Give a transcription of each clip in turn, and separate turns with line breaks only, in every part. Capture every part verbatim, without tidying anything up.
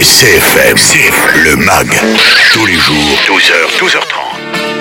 C F M, C F M, le mag, tous les jours, douze heures, douze heures trente.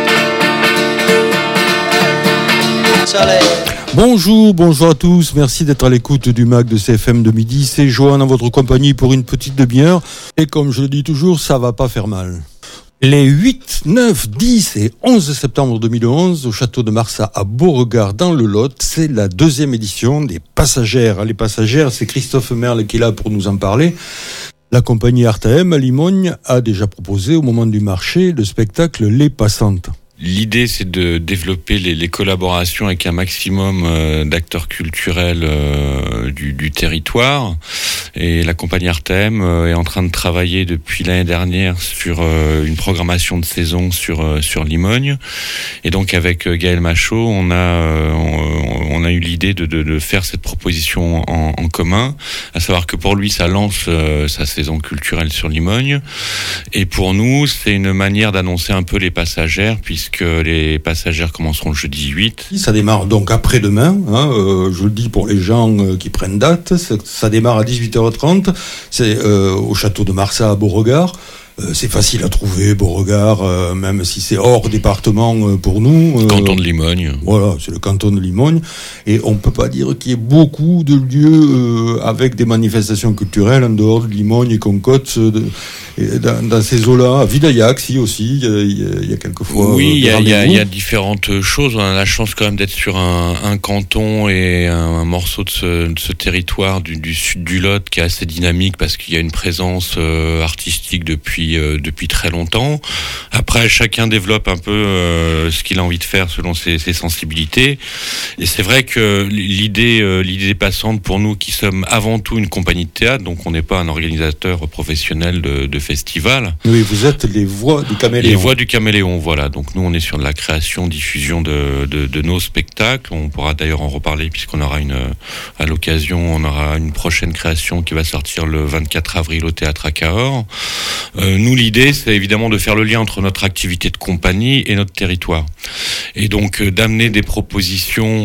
Bonjour, bonjour à tous, merci d'être à l'écoute du mag de C F M de midi, c'est Johan en votre compagnie pour une petite demi-heure, et comme je le dis toujours, ça va pas faire mal. Les huit, neuf, dix et onze septembre deux mille onze, au château de Marsat à Beauregard dans le Lot, c'est la deuxième édition des Passagères. Les Passagères, c'est Christophe Merle qui est là pour nous en parler. La compagnie Artaem à Limogne a déjà proposé au moment du marché le spectacle Les Passantes.
L'idée, c'est de développer les, les collaborations avec un maximum euh, d'acteurs culturels euh, du, du territoire. Et la compagnie Artaem euh, est en train de travailler depuis l'année dernière sur euh, une programmation de saison sur euh, sur Limogne. Et donc avec euh, Gaël Machaut, on a euh, on, on a eu l'idée de, de, de faire cette proposition en, en commun, à savoir que pour lui, ça lance euh, sa saison culturelle sur Limogne. Et pour nous, c'est une manière d'annoncer un peu les Passagères, puisque que les Passagères commenceront le jeudi huit.
Ça démarre donc après-demain, hein, euh, je le dis pour les gens euh, qui prennent date, ça, ça démarre à dix-huit heures trente, c'est euh, au château de Marsat à Beauregard. Euh, c'est facile à trouver, Beauregard, euh, même si c'est hors département euh, pour nous. Euh,
canton de Limogne.
Voilà, c'est le canton de Limogne. Et on peut pas dire qu'il y ait beaucoup de lieux euh, avec des manifestations culturelles en dehors de Limogne et Concotte, de, et dans, dans ces eaux-là. À Vidaillac, si aussi, il y a, il y a quelquefois.
Oui, il y,
y,
y, y a différentes choses. On a la chance quand même d'être sur un, un canton et un, un morceau de ce, de ce territoire du, du sud du Lot qui est assez dynamique parce qu'il y a une présence euh, artistique depuis Euh, depuis très longtemps. Après, chacun développe un peu euh, ce qu'il a envie de faire selon ses, ses sensibilités. Et c'est vrai que l'idée, euh, l'idée passante pour nous qui sommes avant tout une compagnie de théâtre, donc on n'est pas un organisateur professionnel de, de festival.
Oui, vous êtes les voix du caméléon.
Les voix du caméléon, voilà. Donc nous, on est sur de la création, diffusion de, de, de nos spectacles. On pourra d'ailleurs en reparler puisqu'on aura une, à l'occasion, on aura une prochaine création qui va sortir le vingt-quatre avril au théâtre à Cahors. Euh, Nous, l'idée, c'est évidemment de faire le lien entre notre activité de compagnie et notre territoire. Et donc, euh, d'amener des propositions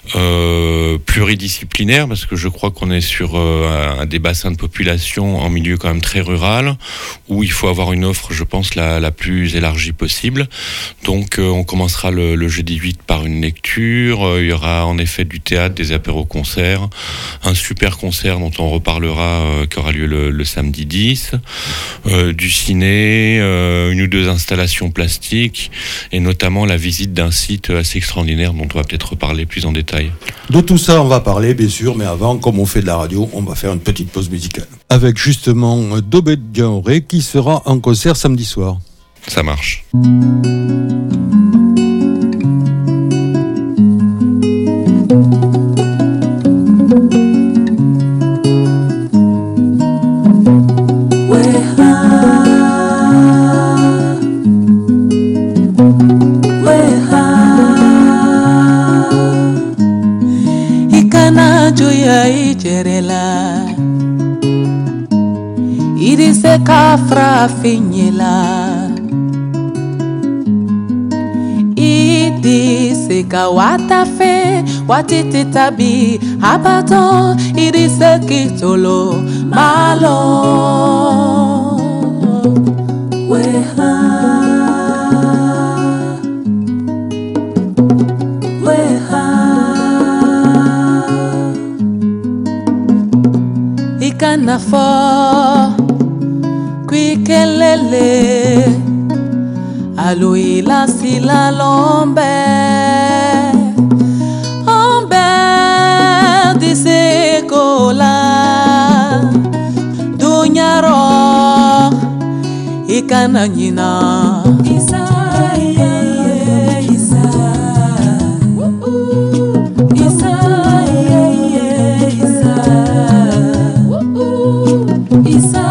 euh, pluridisciplinaires, parce que je crois qu'on est sur euh, un, des bassins de population en milieu quand même très rural, où il faut avoir une offre, je pense, la, la plus élargie possible. Donc, euh, on commencera le, le jeudi huit par une lecture. Euh, il y aura en effet du théâtre, des apéros-concerts, un super concert dont on reparlera, euh, qui aura lieu le, le samedi dix, euh, du ciné, euh, une ou deux installations plastiques et notamment la visite d'un site assez extraordinaire dont on va peut-être reparler plus en détail.
De tout ça, on va parler, bien sûr, mais avant, comme on fait de la radio, on va faire une petite pause musicale. Avec justement Dobet Diaoré qui sera en concert samedi soir.
Ça marche.
Irise kafra finyela Idise ka watafe watiti tabi abaton Irise kitolo malo Weha Weha Ikana fo Kwikelele Aloila sila lombe Ombe dise kola Dunyaro Ikana nyina Isa yeah, Isa Isa yeah, Isa Isa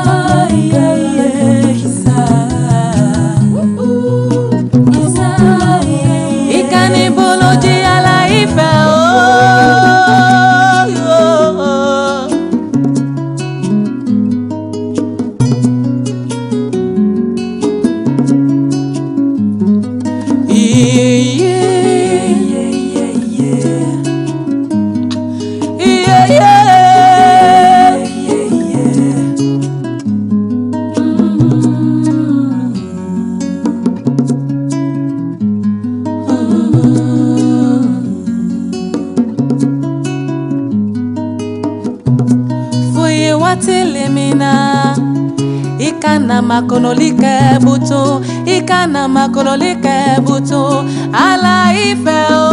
lemina ikana makonolike buto ikana makonolike buto ala ife o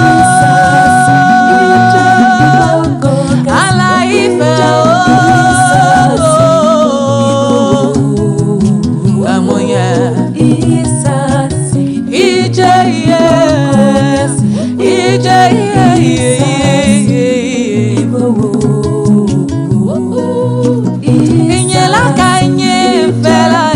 ala ife o kamoya isasi ije yes ije yes inyela kanye fela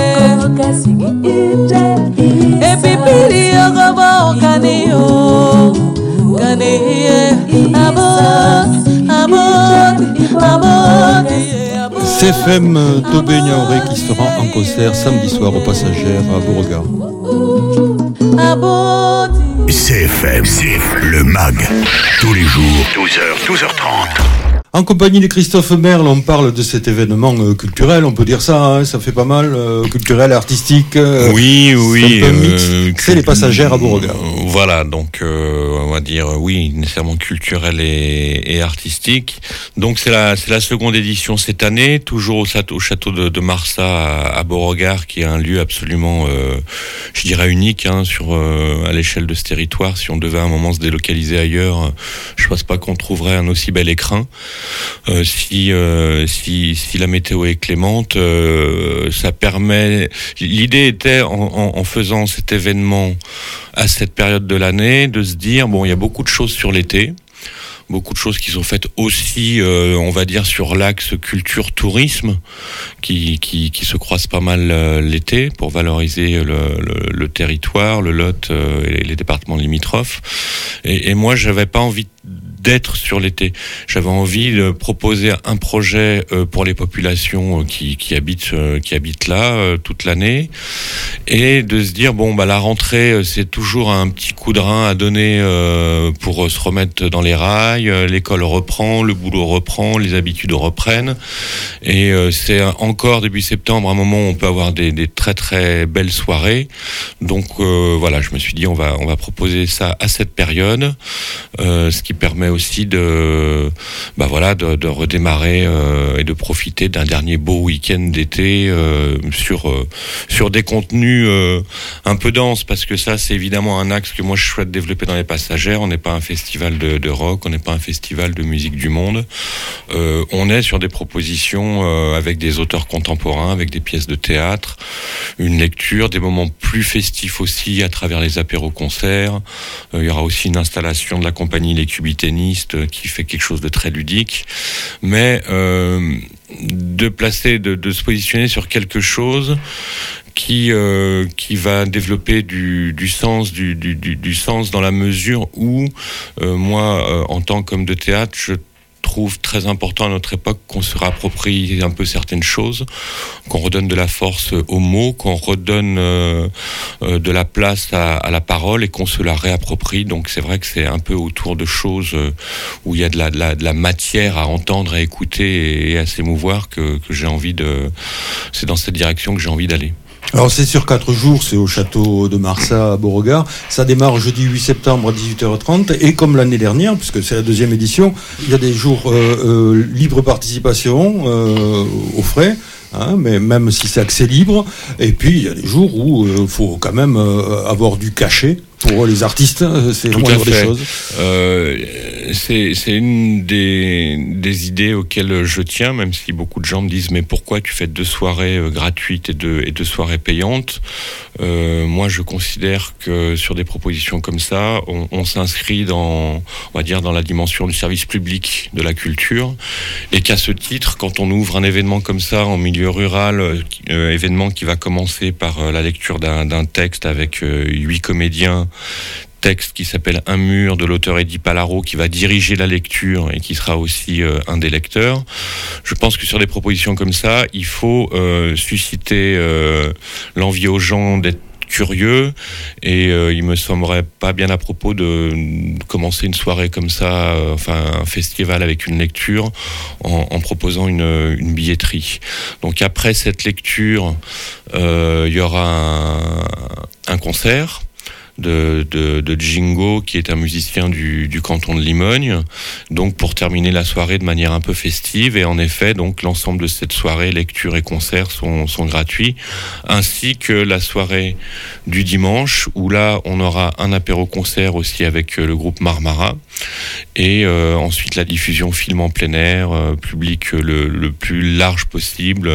e pipiri ogobo kanio kanie abot abot abot
C F M Tobé Niaouré qui se rend en concert samedi soir au Passagère à Beauregard.
C F M, C F M, le mag, tous les jours, douze heures, douze heures trente.
En compagnie de Christophe Merle, on parle de cet événement euh, culturel, on peut dire ça, hein, ça fait pas mal, euh, culturel, artistique. Euh,
oui, oui.
C'est un peu mix.
Euh,
c'est les Passagères à Beauregard.
Euh, voilà, donc euh, on va dire oui, nécessairement culturel et, et artistique. Donc c'est la c'est la seconde édition cette année, toujours au château, au château de, de Marsat à, à Beauregard, qui est un lieu absolument, euh, je dirais unique hein, sur euh, à l'échelle de ce territoire. Si on devait à un moment se délocaliser ailleurs, je pense pas qu'on trouverait un aussi bel écrin. Euh, si, euh, si si la météo est clémente, euh, ça permet. L'idée était en, en, en faisant cet événement à cette période de l'année de se dire bon, il y a beaucoup de choses sur l'été. Beaucoup de choses qui sont faites aussi, euh, on va dire, sur l'axe culture-tourisme, qui, qui, qui se croisent pas mal euh, l'été pour valoriser le, le, le territoire, le Lot euh, et les départements limitrophes. Et, et moi, j'avais pas envie d'être sur l'été. J'avais envie de proposer un projet euh, pour les populations qui, qui habitent euh, qui habitent là euh, toute l'année, et de se dire bon bah la rentrée c'est toujours un petit coup de rein à donner euh, pour euh, se remettre dans les rails. L'école reprend, le boulot reprend, les habitudes reprennent, et euh, c'est encore début septembre un moment où on peut avoir des, des très très belles soirées. Donc euh, voilà, je me suis dit on va on va proposer ça à cette période, euh, ce qui permet aussi de bah voilà de, de redémarrer euh, et de profiter d'un dernier beau week-end d'été euh, sur euh, sur des contenus euh, un peu denses, parce que ça c'est évidemment un axe que moi je souhaite développer dans les Passagères. On n'est pas un festival de, de rock, on n'est pas un festival de musique du monde, euh, on est sur des propositions euh, avec des auteurs contemporains, avec des pièces de théâtre, une lecture, des moments plus festifs aussi à travers les apéros-concerts. Euh, il y aura aussi une installation de la compagnie Les Cubiténistes qui fait quelque chose de très ludique, mais euh, de placer, de, de se positionner sur quelque chose qui euh, qui va développer du du sens du du du, du sens dans la mesure où euh, moi euh, en tant qu'homme de théâtre, je trouve très important à notre époque qu'on se réapproprie un peu certaines choses, qu'on redonne de la force aux mots, qu'on redonne euh, euh, de la place à, à la parole, et qu'on se la réapproprie. Donc c'est vrai que c'est un peu autour de choses où il y a de la, de la, de la matière à entendre, à écouter et à s'émouvoir que, que j'ai envie de... C'est dans cette direction que j'ai envie d'aller.
Alors c'est sur quatre jours, c'est au château de Marsat à Beauregard. Ça démarre jeudi huit septembre à dix-huit heures trente, et comme l'année dernière, puisque c'est la deuxième édition, il y a des jours euh, euh, libre participation euh, aux frais. Hein, mais même si c'est accès libre, et puis il y a des jours où il euh, faut quand même euh, avoir du cachet pour les artistes, c'est
tout
la moindre
à fait.
des choses.
Euh, c'est, c'est une des, des idées auxquelles je tiens, même si beaucoup de gens me disent mais pourquoi tu fais deux soirées euh, gratuites et deux, et deux soirées payantes. Euh, moi je considère que sur des propositions comme ça, on, on s'inscrit dans, on va dire, dans la dimension du service public de la culture, et qu'à ce titre, quand on ouvre un événement comme ça en milieu rural, euh, événement qui va commencer par euh, la lecture d'un, d'un texte avec euh, huit comédiens, texte qui s'appelle Un mur de l'auteur Eddy Palaro, qui va diriger la lecture et qui sera aussi euh, un des lecteurs. Je pense que sur des propositions comme ça, il faut euh, susciter euh, l'envie aux gens d'être curieux, et euh, il me semblerait pas bien à propos de commencer une soirée comme ça, euh, enfin un festival avec une lecture, en, en proposant une, une billetterie. Donc après cette lecture, euh, il y aura un, un concert de, de, de Jingo, qui est un musicien du, du canton de Limogne, donc pour terminer la soirée de manière un peu festive. Et en effet, donc l'ensemble de cette soirée, lecture et concerts sont, sont gratuits, ainsi que la soirée du dimanche, où là on aura un apéro-concert aussi avec le groupe Marmara, et euh, ensuite la diffusion film en plein air, euh, public le, le plus large possible,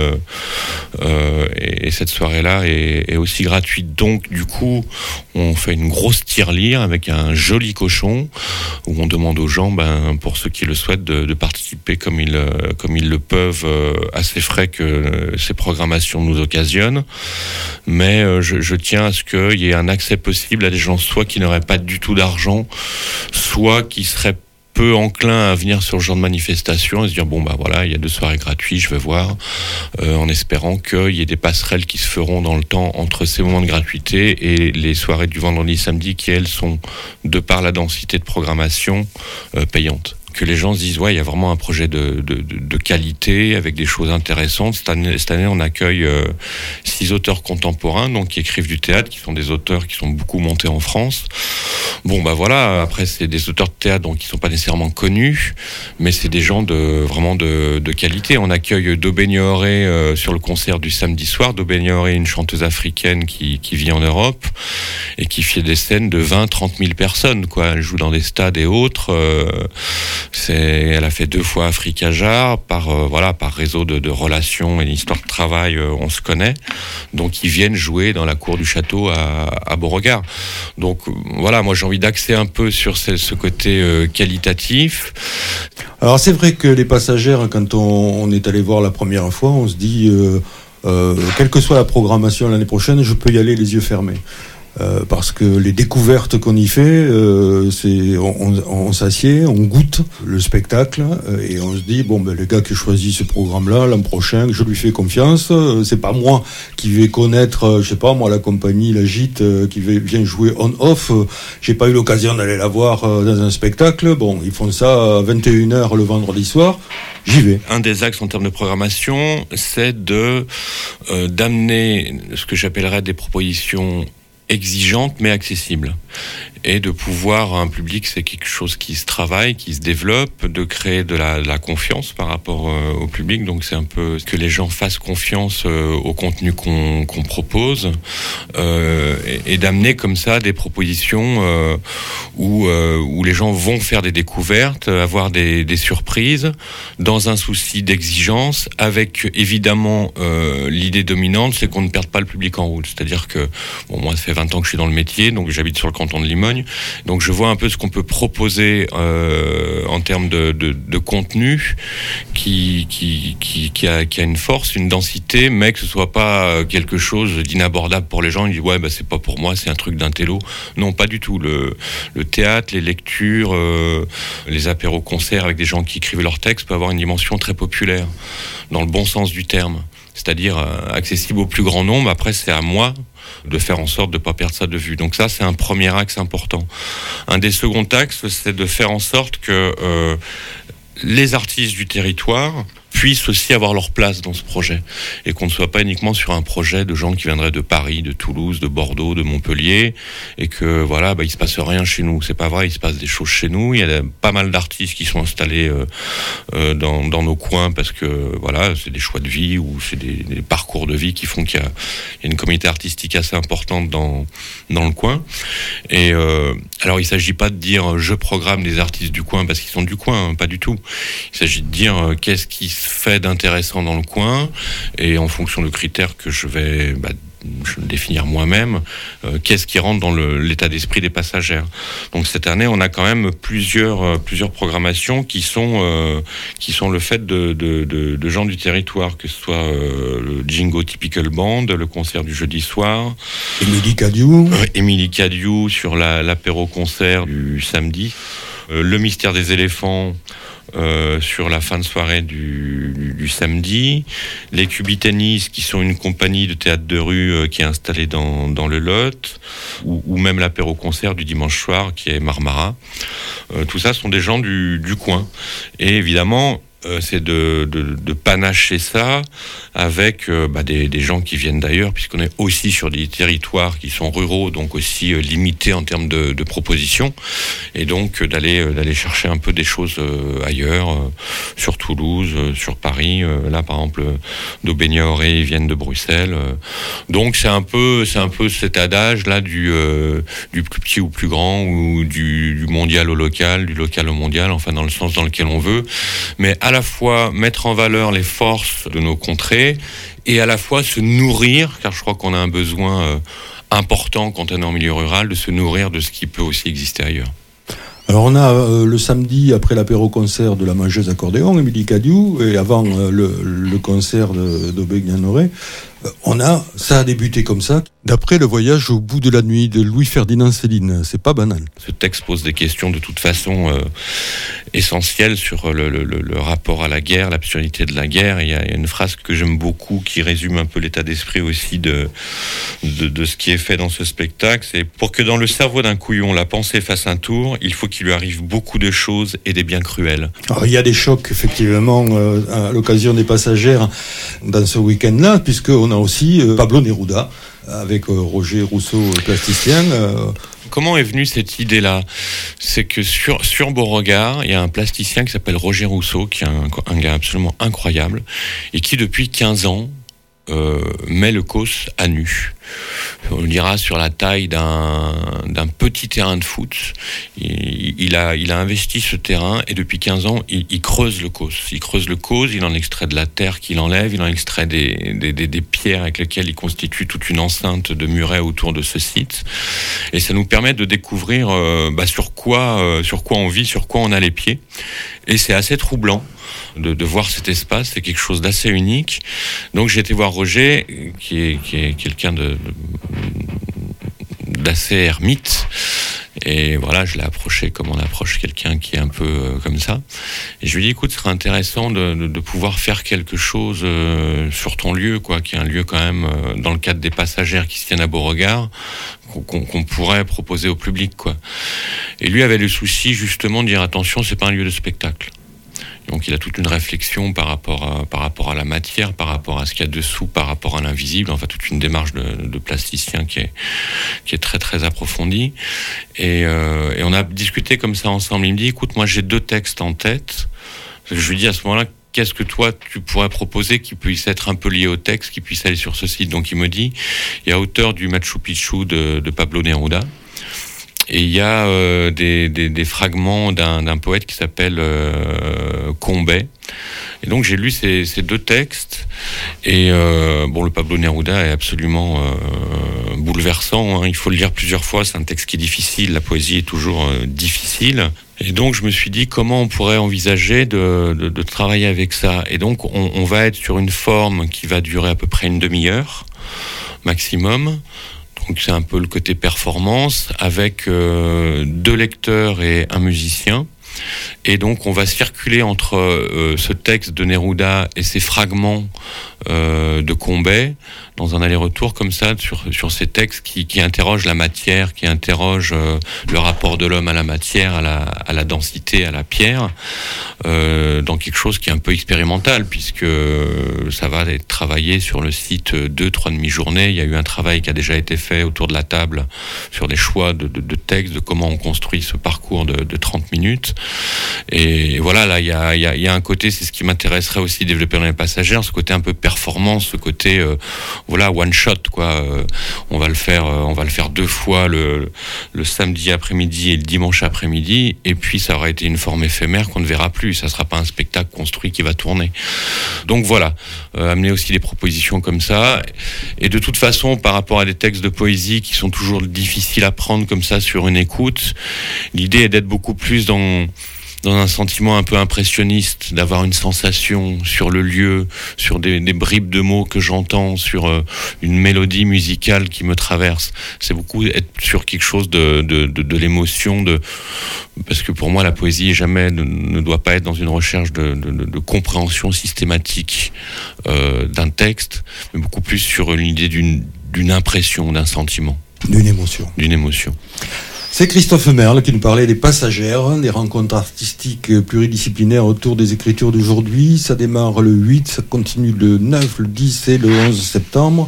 euh, et, et cette soirée-là est, est aussi gratuite. Donc du coup, on fait une grosse tirelire avec un joli cochon, où on demande aux gens, ben, pour ceux qui le souhaitent, de, de participer comme ils, comme ils le peuvent, euh, à ces frais que ces programmations nous occasionnent. Mais euh, je, je tiens à ce qu'il y ait un accès possible à des gens soit qui n'auraient pas du tout d'argent, soit qui seraient peu enclin à venir sur ce genre de manifestation et se dire bon bah voilà, il y a deux soirées gratuites, je vais voir, euh, en espérant qu'il y ait des passerelles qui se feront dans le temps entre ces moments de gratuité et les soirées du vendredi samedi qui elles sont, de par la densité de programmation, euh, payantes. Que les gens se disent ouais, il y a vraiment un projet de, de, de, de qualité avec des choses intéressantes. Cette année, cette année on accueille euh, six auteurs contemporains, donc qui écrivent du théâtre, qui sont des auteurs qui sont beaucoup montés en France. Bon bah voilà, après c'est des auteurs de théâtre donc qui sont pas nécessairement connus, mais c'est des gens de vraiment de, de qualité. On accueille Dobenioré euh, sur le concert du samedi soir. Dobenioré, une chanteuse africaine qui, qui vit en Europe et qui fait des scènes de vingt à trente mille personnes, quoi. Elle joue dans des stades et autres. Euh, C'est, elle a fait deux fois Africa Jar par euh, voilà par réseau de, de relations et d'histoire de travail, euh, on se connaît. Donc ils viennent jouer dans la cour du château à, à Beauregard. Donc euh, voilà, moi j'ai envie d'axer un peu sur ce, ce côté euh, qualitatif.
Alors c'est vrai que les passagères, quand on, on est allé voir la première fois, on se dit euh, euh, quelle que soit la programmation l'année prochaine, je peux y aller les yeux fermés. Euh, parce que les découvertes qu'on y fait, euh, c'est on, on, on s'assied, on goûte le spectacle euh, et on se dit bon ben le gars qui choisit ce programme-là l'an prochain, je lui fais confiance. Euh, c'est pas moi qui vais connaître, euh, je sais pas moi la compagnie, la Gîte euh, qui va, vient jouer on-off. Euh, j'ai pas eu l'occasion d'aller la voir euh, dans un spectacle. Bon, ils font ça à vingt et une heures le vendredi soir. J'y vais.
Un des axes en termes de programmation, c'est de euh, d'amener ce que j'appellerais des propositions exigeante mais accessible, et de pouvoir, un public, c'est quelque chose qui se travaille, qui se développe, de créer de la, de la confiance par rapport euh, au public. Donc c'est un peu que les gens fassent confiance euh, au contenu qu'on, qu'on propose, euh, et, et d'amener comme ça des propositions euh, où, euh, où les gens vont faire des découvertes, avoir des, des surprises, dans un souci d'exigence, avec évidemment euh, l'idée dominante, c'est qu'on ne perde pas le public en route. C'est-à-dire que, bon, moi ça fait vingt ans que je suis dans le métier, donc j'habite sur le canton de Limogne, donc je vois un peu ce qu'on peut proposer euh, en termes de, de, de contenu qui, qui, qui, qui, a, qui a une force, une densité, mais que ce soit pas quelque chose d'inabordable pour les gens. Ils disent ouais bah c'est pas pour moi, c'est un truc d'intello. Non, pas du tout. Le, le théâtre, les lectures, euh, les apéros-concerts avec des gens qui écrivent leurs textes peut avoir une dimension très populaire, dans le bon sens du terme. C'est-à-dire euh, accessible au plus grand nombre. Après, c'est à moi de faire en sorte de ne pas perdre ça de vue. Donc ça, c'est un premier axe important. Un des seconds axes, c'est de faire en sorte que euh, les artistes du territoire puissent aussi avoir leur place dans ce projet, et qu'on ne soit pas uniquement sur un projet de gens qui viendraient de Paris, de Toulouse, de Bordeaux, de Montpellier, et que voilà, bah, il se passe rien chez nous. C'est pas vrai, il se passe des choses chez nous. Il y a pas mal d'artistes qui sont installés euh, euh, dans, dans nos coins parce que voilà, c'est des choix de vie ou c'est des, des parcours de vie qui font qu'il y a, il y a une communauté artistique assez importante dans dans le coin. Et euh, alors, il s'agit pas de dire je programme des artistes du coin parce qu'ils sont du coin, hein, pas du tout. Il s'agit de dire euh, qu'est-ce qui fait d'intéressant dans le coin, et en fonction de critères que je vais bah, je vais définir moi-même, euh, qu'est-ce qui rentre dans le, l'état d'esprit des passagères. Donc cette année, on a quand même plusieurs euh, plusieurs programmations qui sont euh, qui sont le fait de, de, de, de gens du territoire, que ce soit euh, le Jingo Typical Band, le concert du jeudi soir,
Émilie Cadiou,
euh, Émilie Cadiou sur la, l'apéro-concert du samedi, euh, le Mystère des éléphants Euh, sur la fin de soirée du, du, du samedi, les Cubitennis qui sont une compagnie de théâtre de rue euh, qui est installée dans, dans le Lot, ou, ou même l'apéro-concert du dimanche soir qui est Marmara. Euh, tout ça sont des gens du, du coin. Et évidemment, euh, c'est de, de, de panacher ça avec euh, bah, des, des gens qui viennent d'ailleurs, puisqu'on est aussi sur des territoires qui sont ruraux, donc aussi euh, limités en termes de, de propositions, et donc euh, d'aller, euh, d'aller chercher un peu des choses euh, ailleurs, euh, sur Toulouse, euh, sur Paris. Euh, là, par exemple, euh, d'Aubigné Auré, ils viennent de Bruxelles. Euh, donc c'est un peu, c'est un peu cet adage là du, euh, du plus petit au plus grand, ou du, du mondial au local, du local au mondial, enfin dans le sens dans lequel on veut, mais à la fois mettre en valeur les forces de nos contrées et à la fois se nourrir, car je crois qu'on a un besoin euh, important quand on est en milieu rural, de se nourrir de ce qui peut aussi exister ailleurs.
Alors on a euh, le samedi, après l'apéro-concert de la mangeuse accordéon, Émilie Cadiou, et avant euh, le, le concert de, d'Aubigné-Auré, euh, on a, ça a débuté comme ça, d'après le voyage au bout de la nuit de Louis-Ferdinand Céline. C'est pas banal.
Ce texte pose des questions de toute façon euh, essentielles sur le, le, le rapport à la guerre, l'absurdité de la guerre. Il y a une phrase que j'aime beaucoup qui résume un peu l'état d'esprit aussi de, de, de ce qui est fait dans ce spectacle. C'est: pour que dans le cerveau d'un couillon la pensée fasse un tour, il faut qu'il lui arrive beaucoup de choses et des biens cruels.
Alors, il y a des chocs effectivement euh, à l'occasion des passagères dans ce week-end-là, puisqu'on a aussi euh, Pablo Neruda avec euh, Roger Rousseau, plasticien. Euh...
Comment est venue cette idée-là ? C'est que sur, sur Beauregard, il y a un plasticien qui s'appelle Roger Rousseau, qui est un, un gars absolument incroyable, et qui depuis quinze ans euh, met le cos à nu. On le dira sur la taille d'un, d'un petit terrain de foot. Il, il, a, il a investi ce terrain et depuis quinze ans, il, il creuse le cos. Il creuse le cos, il en extrait de la terre qu'il enlève, il en extrait des, des, des, des pierres avec lesquelles il constitue toute une enceinte de murets autour de ce site. Et ça nous permet de découvrir euh, bah, sur quoi, euh, sur quoi on vit, sur quoi on a les pieds. Et c'est assez troublant de, de voir cet espace, c'est quelque chose d'assez unique. Donc j'ai été voir Roger, qui est, qui est quelqu'un de, de, d'assez ermite. Et voilà, je l'ai approché comme on approche quelqu'un qui est un peu euh, comme ça. Et je lui ai dit, écoute, ce serait intéressant de, de, de pouvoir faire quelque chose euh, sur ton lieu, quoi, qui est un lieu quand même, euh, dans le cadre des passagères qui se tiennent à Beauregard, qu'on, qu'on pourrait proposer au public, quoi. Et lui avait le souci, justement, de dire, attention, c'est pas un lieu de spectacle. Donc il a toute une réflexion par rapport à, par rapport à la matière, par rapport à ce qu'il y a dessous, par rapport à l'invisible, enfin toute une démarche de, de plasticien qui est, qui est très très approfondie. Et, euh, et on a discuté comme ça ensemble. Il me dit, écoute, moi j'ai deux textes en tête. Je lui dis à ce moment-là, qu'est-ce que toi tu pourrais proposer qui puisse être un peu lié au texte, qui puisse aller sur ce site. Donc il me dit, il y a auteur du Machu Picchu de, de Pablo Neruda. Et il y a euh, des, des, des fragments d'un, d'un poète qui s'appelle euh, Combet. Et donc j'ai lu ces, ces deux textes. Et euh, bon, le Pablo Neruda est absolument euh, bouleversant, hein. Il faut le lire plusieurs fois. C'est un texte qui est difficile. La poésie est toujours euh, difficile. Et donc je me suis dit comment on pourrait envisager de, de, de travailler avec ça. Et donc on, on va être sur une forme qui va durer à peu près une demi-heure maximum. Donc c'est un peu le côté performance avec euh, deux lecteurs et un musicien. Et donc on va circuler entre euh, ce texte de Neruda et ces fragments euh, de Combet dans un aller-retour comme ça sur, sur ces textes qui, qui interrogent la matière, qui interrogent euh, le rapport de l'homme à la matière, à la, à la densité, à la pierre, euh, dans quelque chose qui est un peu expérimental puisque ça va être travaillé sur le site deux, trois demi-journées. Il y a eu un travail qui a déjà été fait autour de la table sur les choix de, de, de textes, de comment on construit ce parcours de, de trente minutes. Et voilà, là, il y a, y, a, y a un côté, c'est ce qui m'intéresserait aussi développer dans les passagères, ce côté un peu performance, ce côté, euh, voilà, one shot, quoi. Euh, on va le faire, euh, on va le faire deux fois le, le samedi après-midi et le dimanche après-midi, et puis ça aura été une forme éphémère qu'on ne verra plus. Ça sera pas un spectacle construit qui va tourner. Donc voilà, euh, amener aussi des propositions comme ça. Et de toute façon, par rapport à des textes de poésie qui sont toujours difficiles à prendre comme ça sur une écoute, l'idée est d'être beaucoup plus dans dans un sentiment un peu impressionniste, d'avoir une sensation sur le lieu, sur des, des bribes de mots que j'entends, sur euh, une mélodie musicale qui me traverse. C'est beaucoup être sur quelque chose de, de, de, de l'émotion, de, parce que pour moi la poésie jamais ne, ne doit pas être dans une recherche de, de, de, de compréhension systématique euh, d'un texte, mais beaucoup plus sur l'idée d'une, d'une impression, d'un sentiment.
D'une émotion.
D'une émotion.
C'est Christophe Merle qui nous parlait des Passagères, des rencontres artistiques pluridisciplinaires autour des écritures d'aujourd'hui. Ça démarre le huit, ça continue le neuf, le dix et le onze septembre.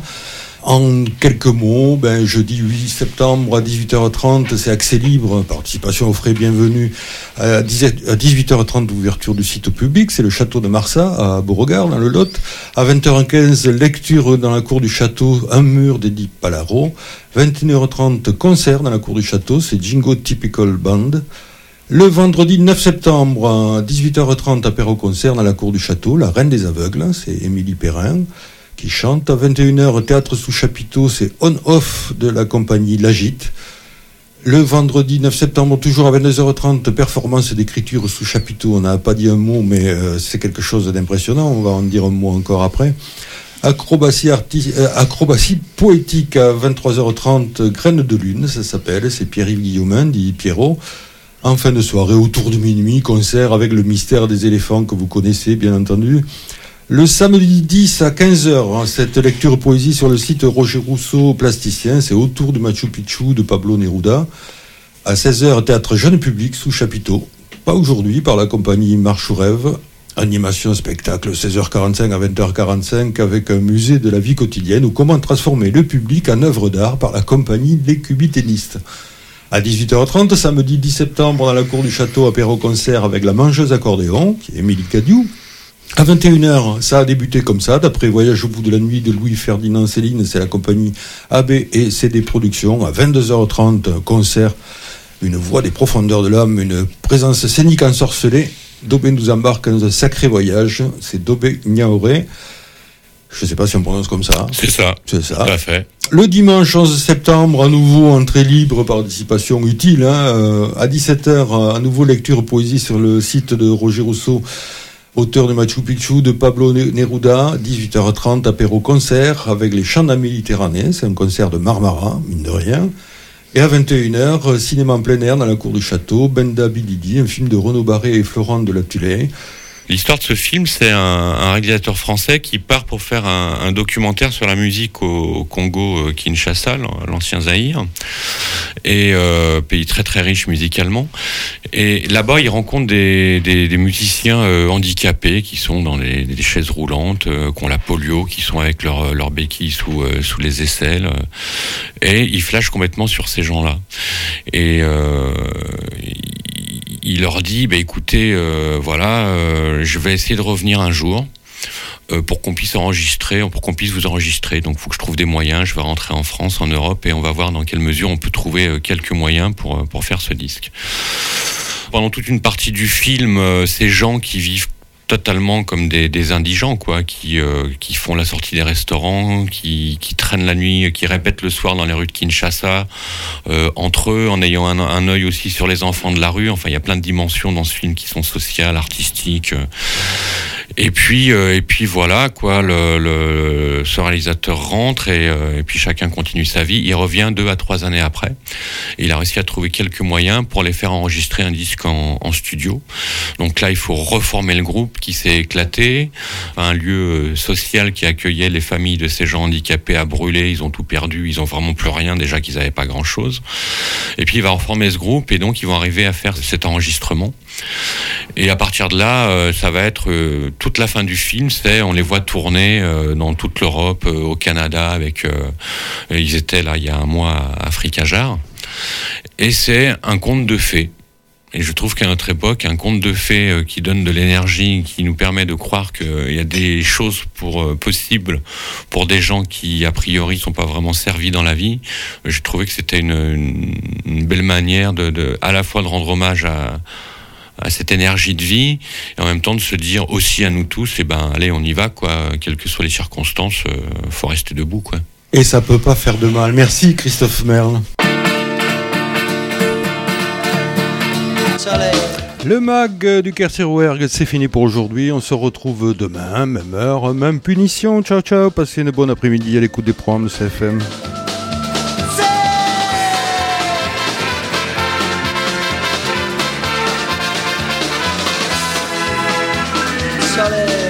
En quelques mots, ben, jeudi huit septembre à dix-huit heures trente, c'est accès libre, participation aux frais bienvenue. À dix-huit heures trente, ouverture du site au public, c'est le château de Marsat à Beauregard, dans le Lot. À vingt heures quinze, lecture dans la cour du château, un mur d'Edith Palaro. vingt et une heures trente, concert dans la cour du château, c'est Jingo Typical Band. Le vendredi neuf septembre, à dix-huit heures trente, apéro-concert dans la cour du château, La Reine des Aveugles, c'est Émilie Perrin qui chante. À vingt et une heures, théâtre sous chapiteau, c'est On-Off de la compagnie L'Agite. Le vendredi neuf septembre, toujours à vingt-deux heures trente, performance d'écriture sous chapiteau. On n'a pas dit un mot, mais euh, c'est quelque chose d'impressionnant. On va en dire un mot encore après. Acrobatie, arti- euh, acrobatie poétique à vingt-trois heures trente, Graines de lune, ça s'appelle. C'est Pierre-Yves Guillaumin, dit Pierrot. En fin de soirée, autour de minuit, concert avec le mystère des éléphants que vous connaissez, bien entendu. Le samedi dix à quinze heures, cette lecture poésie sur le site Roger Rousseau, plasticien, c'est autour du Machu Picchu de Pablo Neruda. À seize heures, théâtre jeune public sous chapiteau. Pas aujourd'hui, par la compagnie Marche ou Rêve. Animation spectacle, seize heures quarante-cinq à vingt heures quarante-cinq, avec un musée de la vie quotidienne ou comment transformer le public en œuvre d'art par la compagnie Les Cubiténistes. À dix-huit heures trente, samedi dix septembre, dans la cour du château, apéro-concert avec la mangeuse accordéon, qui est Émilie Cadiou. À vingt et une heures, ça a débuté comme ça, d'après Voyage au bout de la nuit de Louis-Ferdinand Céline, c'est la compagnie A B et C D Productions. À vingt-deux heures trente, concert, une voix des profondeurs de l'âme, une présence scénique ensorcelée. Dobé nous embarque dans un sacré voyage, c'est Dobé Niaoré. Je ne sais pas si on prononce comme ça.
C'est ça.
C'est ça.
Tout à fait.
Le dimanche onze septembre, à nouveau entrée libre, participation utile. Hein, euh, à dix-sept heures, à nouveau lecture poésie sur le site de Roger Rousseau, auteur de Machu Picchu, de Pablo Neruda. dix-huit heures trente, apéro-concert avec les Chants de la Méditerranée. C'est un concert de Marmara, mine de rien. Et à vingt et une heures, cinéma en plein air dans la cour du château, Benda Bilidi, un film de Renaud Barré et Florent de la Tulée.
L'histoire de ce film, c'est un, un réalisateur français qui part pour faire un, un documentaire sur la musique au, au Congo, euh, Kinshasa, l'ancien Zaïre, et euh, pays très très riche musicalement. Et là-bas, il rencontre des, des, des musiciens euh, handicapés qui sont dans les, des chaises roulantes, euh, qui ont la polio, qui sont avec leur, leur béquille sous, euh, sous les aisselles. Et il flash complètement sur ces gens-là. Et euh, il leur dit, bah, écoutez, euh, voilà, euh, je vais essayer de revenir un jour euh, pour qu'on puisse enregistrer, pour qu'on puisse vous enregistrer. Donc, il faut que je trouve des moyens. Je vais rentrer en France, en Europe, et on va voir dans quelle mesure on peut trouver euh, quelques moyens pour pour faire ce disque. Pendant toute une partie du film, euh, ces gens qui vivent totalement comme des, des indigents, quoi, qui euh, qui font la sortie des restaurants, qui qui traînent la nuit, qui répètent le soir dans les rues de Kinshasa, euh, entre eux, en ayant un, un œil aussi sur les enfants de la rue. Enfin, il y a plein de dimensions dans ce film qui sont sociales, artistiques. Euh. Et puis euh, et puis voilà, quoi. Le, le ce réalisateur rentre et, euh, et puis chacun continue sa vie. Il revient deux à trois années après. Et il a réussi à trouver quelques moyens pour les faire enregistrer un disque en, en studio. Donc là, il faut reformer le groupe qui s'est éclaté, un lieu social qui accueillait les familles de ces gens handicapés a brûlé, ils ont tout perdu, ils ont vraiment plus rien, déjà qu'ils n'avaient pas grand chose. Et puis il va reformer ce groupe et donc ils vont arriver à faire cet enregistrement. Et à partir de là, euh, ça va être euh, toute la fin du film, c'est on les voit tourner euh, dans toute l'Europe, euh, au Canada, avec euh, ils étaient là il y a un mois à Africa Jar. Et c'est un conte de fées. Et je trouve qu'à notre époque, un conte de fées euh, qui donne de l'énergie, qui nous permet de croire qu'il euh, y a des choses pour, euh, possibles pour des gens qui, a priori, ne sont pas vraiment servis dans la vie, euh, je trouvais que c'était une, une, une belle manière de, de, à la fois de rendre hommage à, à cette énergie de vie, et en même temps de se dire aussi à nous tous, eh ben, allez, on y va, quoi, quelles que soient les circonstances, euh, faut rester debout, quoi.
Et ça peut pas faire de mal. Merci Christophe Merle. Le mag du Kerserouergue, c'est fini pour aujourd'hui. On se retrouve demain, même heure, même punition. Ciao, ciao. Passez une bonne après-midi à l'écoute des programmes de C F M.
Soleil.